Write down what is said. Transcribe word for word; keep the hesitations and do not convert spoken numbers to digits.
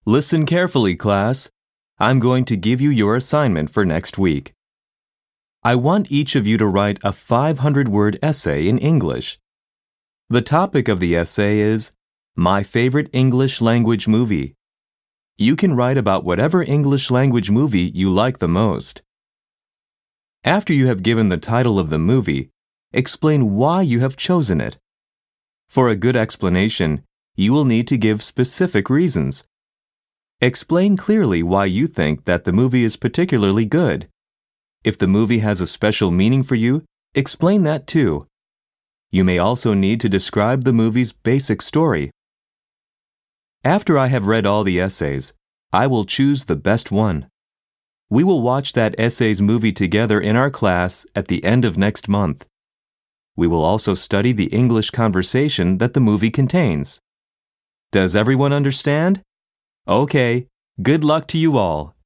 Listen carefully, class. I'm going to give you your assignment for next week. I want each of you to write a five hundred word essay in English. The topic of the essay is My Favorite English Language Movie. You can write about whatever English language movie you like the most. After you have given the title of the movie, explain why you have chosen it. For a good explanation, you will need to give specific reasons. Explain clearly why you think that the movie is particularly good. If the movie has a special meaning for you, explain that too. You may also need to describe the movie's basic story. After I have read all the essays, I will choose the best one. We will watch that essay's movie together in our class at the end of next month. We will also study the English conversation that the movie contains. Does everyone understand? Okay, good luck to you all.